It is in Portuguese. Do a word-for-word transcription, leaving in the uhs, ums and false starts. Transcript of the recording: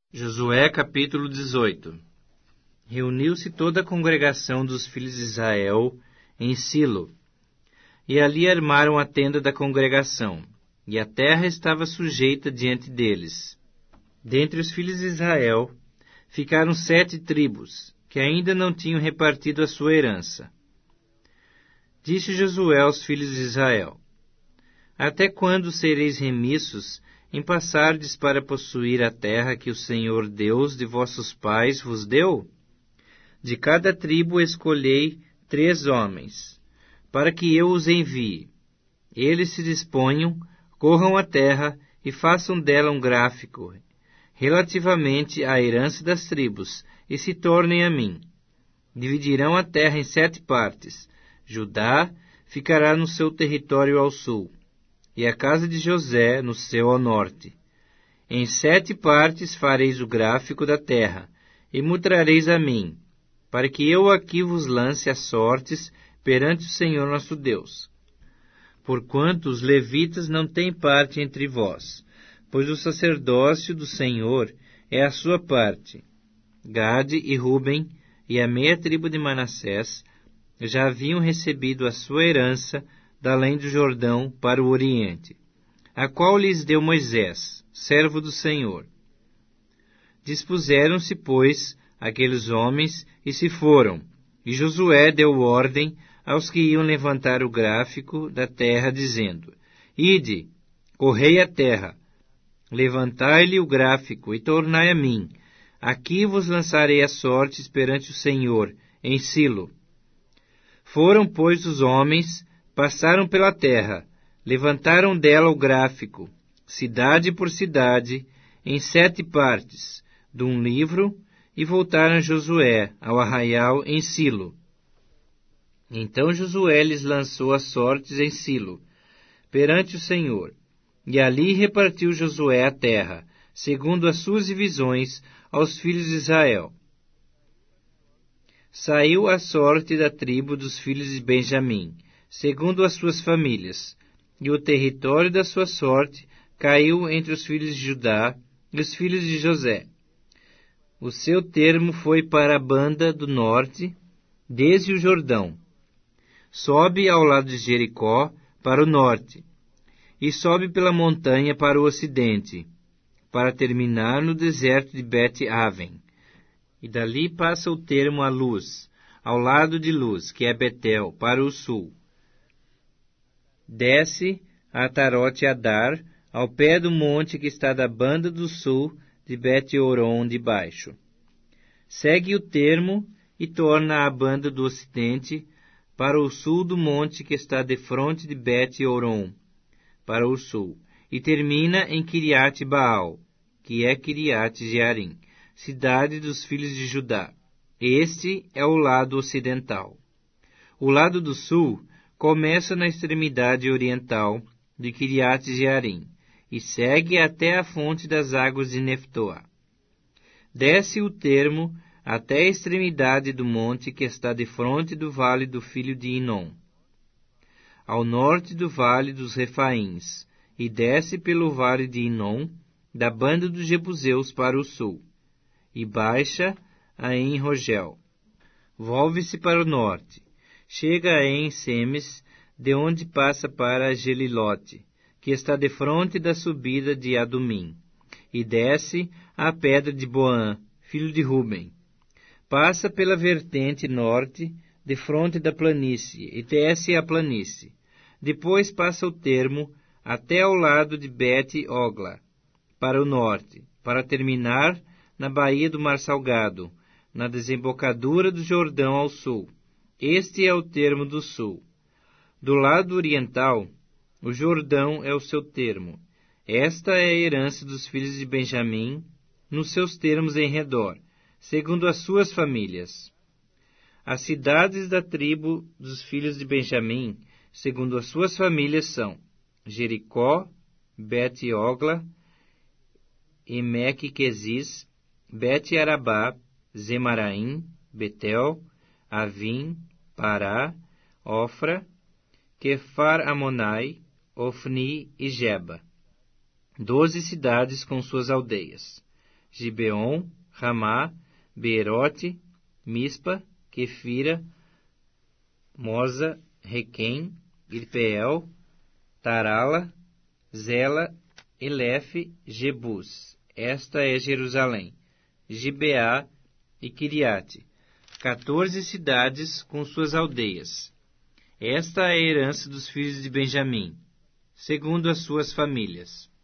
Josué capítulo dezoito. Reuniu-se toda a congregação dos filhos de Israel em Silo, e ali armaram a tenda da congregação, e a terra estava sujeita diante deles. Dentre os filhos de Israel ficaram sete tribos, que ainda não tinham repartido a sua herança. Disse Josué aos filhos de Israel: Até quando sereis remissos em passardes para possuir a terra que o Senhor Deus de vossos pais vos deu? De cada tribo escolhei três homens, para que eu os envie. Eles se disponham, corram a terra e façam dela um gráfico, relativamente à herança das tribos, e se tornem a mim. Dividirão a terra em sete partes. Judá ficará no seu território ao sul, e a casa de José no seu ao norte. Em sete partes fareis o gráfico da terra, e mudareis a mim, para que eu aqui vos lance as sortes perante o Senhor nosso Deus. Porquanto os levitas não têm parte entre vós, pois o sacerdócio do Senhor é a sua parte. Gade e Ruben e a meia tribo de Manassés já haviam recebido a sua herança da além do Jordão para o oriente, a qual lhes deu Moisés, servo do Senhor. Dispuseram-se, pois, aqueles homens e se foram, e Josué deu ordem aos que iam levantar o gráfico da terra, dizendo: Ide, correi a terra, levantai-lhe o gráfico e tornai a mim. Aqui vos lançarei as sortes perante o Senhor, em Silo. Foram, pois, os homens, passaram pela terra, levantaram dela o gráfico, cidade por cidade, em sete partes, de um livro, e voltaram a Josué, ao arraial em Silo. Então Josué lhes lançou as sortes em Silo, perante o Senhor, e ali repartiu Josué a terra, segundo as suas divisões, aos filhos de Israel. Saiu a sorte da tribo dos filhos de Benjamim, segundo as suas famílias, e o território da sua sorte caiu entre os filhos de Judá e os filhos de José. O seu termo foi para a banda do norte, desde o Jordão. Sobe ao lado de Jericó, para o norte, e sobe pela montanha para o ocidente, para terminar no deserto de Bet-Aven. E dali passa o termo a Luz, ao lado de Luz, que é Betel, para o sul. Desce a Atarote-Adar, ao pé do monte que está da banda do sul de Bet-Horon de baixo. Segue o termo e torna a banda do ocidente para o sul do monte que está defronte de Bet-Horon, para o sul, e termina em Kiriat-Baal, que é Kiriat-Jearim, cidade dos filhos de Judá. Este é o lado ocidental. O lado do sul começa na extremidade oriental de Kiriat-Jearim e segue até a fonte das águas de Neftoa. Desce o termo até a extremidade do monte que está defronte do vale do filho de Inom, ao norte do vale dos Refaíns, e desce pelo vale de Inom, da banda dos Jebuseus para o sul, e baixa a En-Rogel. Volve-se para o norte, chega a En-Semes, de onde passa para Gelilote, que está defronte da subida de Adumim, e desce à pedra de Boã, filho de Ruben. Passa pela vertente norte, defronte da planície, e desce a planície. Depois passa o termo até ao lado de Bet-Ogla, para o norte, para terminar na baía do Mar Salgado, na desembocadura do Jordão ao sul. Este é o termo do sul. Do lado oriental, o Jordão é o seu termo. Esta é a herança dos filhos de Benjamim, nos seus termos em redor, segundo as suas famílias. As cidades da tribo dos filhos de Benjamim, segundo as suas famílias, são Jericó, Bet-Ogla, Emeque-Quezis, Bet-Arabá, Zemaraim, Betel, Avim, Pará, Ofra, Quefar-Amonai, Ofni e Geba. Doze cidades com suas aldeias. Gibeon, Ramá, Beerote, Mispa, Quefira, Moza, Requém, Irpeel, Tarala, Zela, Elefe, Jebus. Esta é Jerusalém. Gibeá e Quiriate, quatorze cidades com suas aldeias. Esta é a herança dos filhos de Benjamim, segundo as suas famílias.